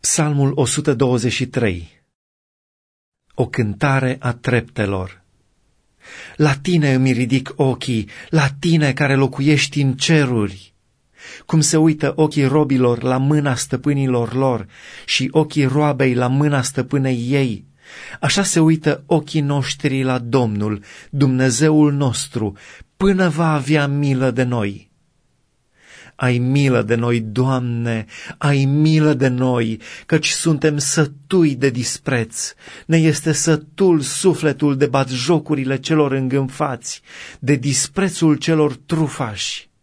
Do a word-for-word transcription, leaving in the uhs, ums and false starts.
Psalmul o sută douăzeci și trei. O cântare a treptelor. La tine îmi ridic ochii, la tine care locuiești în ceruri. Cum se uită ochii robilor la mâna stăpânilor lor și ochii roabei la mâna stăpânei ei, așa se uită ochii noștri la Domnul, Dumnezeul nostru, până va avea milă de noi. Ai milă de noi, Doamne, ai milă de noi, căci suntem sătui de dispreț. Ne este sătul sufletul de batjocurile celor îngânfați, de disprețul celor trufași.